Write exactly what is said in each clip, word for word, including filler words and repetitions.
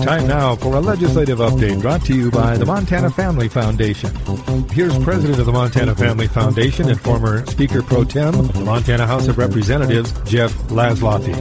Time now for a legislative update brought to you by the Montana Family Foundation. Here's President of the Montana Family Foundation and former Speaker Pro Tem, the Montana House of Representatives, Jeff Laszloffy.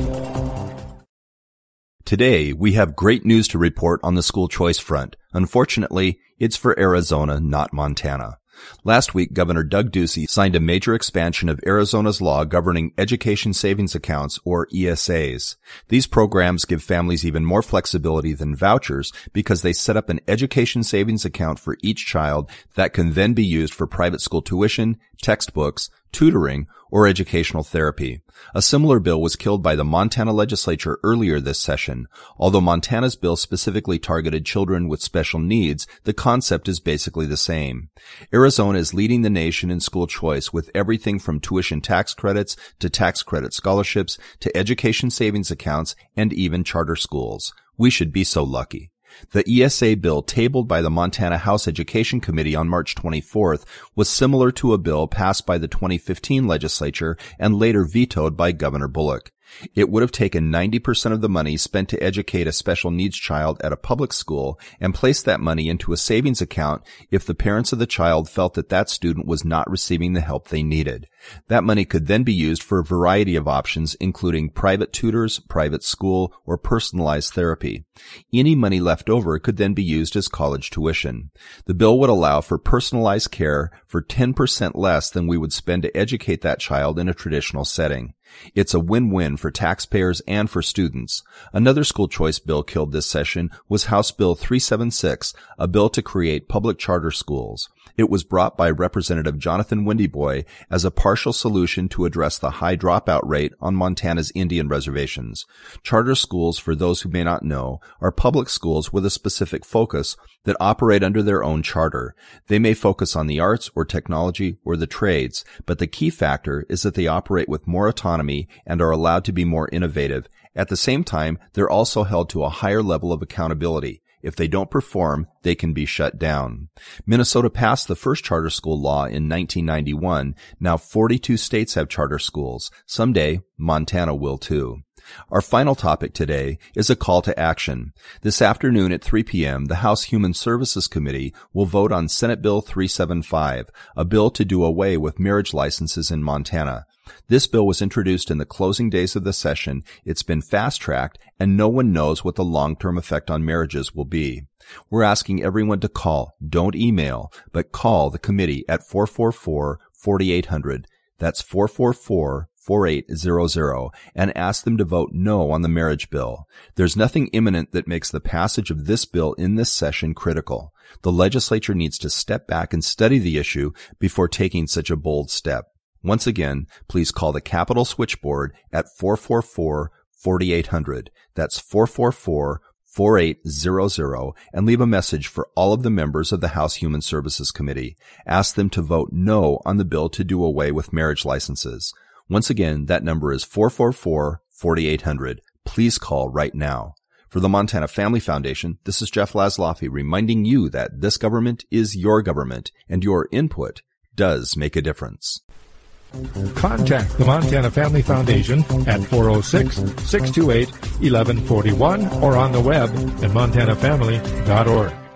Today, we have great news to report on the school choice front. Unfortunately, it's for Arizona, not Montana. Last week, Governor Doug Ducey signed a major expansion of Arizona's law governing education savings accounts, or E S As. These programs give families even more flexibility than vouchers because they set up an education savings account for each child that can then be used for private school tuition, textbooks, tutoring, or educational therapy. A similar bill was killed by the Montana legislature earlier this session. Although Montana's bill specifically targeted children with special needs, the concept is basically the same. Arizona is leading the nation in school choice with everything from tuition tax credits to tax credit scholarships to education savings accounts and even charter schools. We should be so lucky. The E S A bill tabled by the Montana House Education Committee on March twenty-fourth was similar to a bill passed by the twenty fifteen legislature and later vetoed by Governor Bullock. It would have taken ninety percent of the money spent to educate a special needs child at a public school and placed that money into a savings account if the parents of the child felt that that student was not receiving the help they needed. That money could then be used for a variety of options, including private tutors, private school, or personalized therapy. Any money left over could then be used as college tuition. The bill would allow for personalized care for ten percent less than we would spend to educate that child in a traditional setting. It's a win-win for taxpayers and for students. Another school choice bill killed this session was House Bill three seventy-six, a bill to create public charter schools. It was brought by Representative Jonathan Windyboy as a partial solution to address the high dropout rate on Montana's Indian reservations. Charter schools, for those who may not know, are public schools with a specific focus that operate under their own charter. They may focus on the arts or technology or the trades, but the key factor is that they operate with more autonomy and are allowed to be more innovative. At the same time, they're also held to a higher level of accountability. If they don't perform, they can be shut down. Minnesota passed the first charter school law in nineteen ninety-one. Now forty-two states have charter schools. Someday, Montana will too. Our final topic today is a call to action. This afternoon at three p.m., the House Human Services Committee will vote on Senate Bill three seventy-five, a bill to do away with marriage licenses in Montana. This bill was introduced in the closing days of the session. It's been fast-tracked, and no one knows what the long-term effect on marriages will be. We're asking everyone to call, don't email, but call the committee at four four four, four eight zero zero. That's four four four, four eight zero zero, and ask them to vote no on the marriage bill. There's nothing imminent that makes the passage of this bill in this session critical. The legislature needs to step back and study the issue before taking such a bold step. Once again, please call the Capitol switchboard at four four four, four eight zero zero. That's four four four, four eight zero zero, and leave a message for all of the members of the House Human Services Committee. Ask them to vote no on the bill to do away with marriage licenses. Once again, that number is four four four, four eight zero zero. Please call right now. For the Montana Family Foundation, this is Jeff Laszloffy reminding you that this government is your government, and your input does make a difference. Contact the Montana Family Foundation at four oh six, six two eight, one one four one or on the web at montana family dot org.